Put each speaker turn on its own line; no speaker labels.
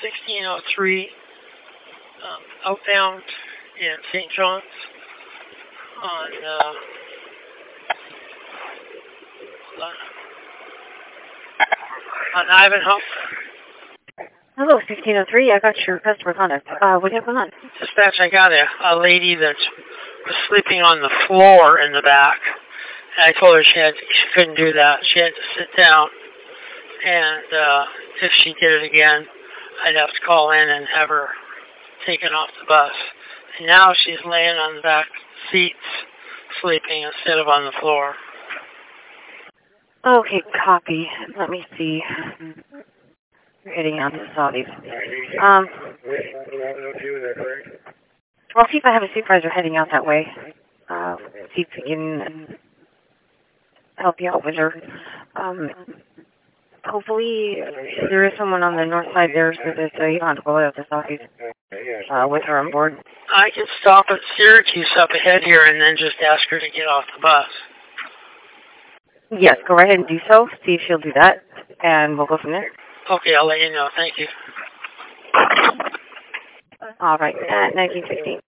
1603 outbound in St. John's on Ivanhoe.
Hello, 1603. I got your customer contact. What do you have going on?
Dispatch, I got a lady that was sleeping on the floor in the back. And I told her she couldn't do that. She had to sit down. And if she did it again, I'd have to call in and have her taken off the bus. And now she's laying on the back seats, sleeping instead of on the floor.
Okay, copy. Let me see. You're heading out to Saudis. I'll see if I have a supervisor heading out that way. See if we can help you out with her. Hopefully, there is someone on the north side there, so that you don't have to go out to Saudis with her on board.
I can stop at Syracuse up ahead here and then just ask her to get off the bus.
Yes, go right ahead and do so. See if she'll do that, and we'll go from there.
Okay, I'll let you know. Thank you.
All right, 1916.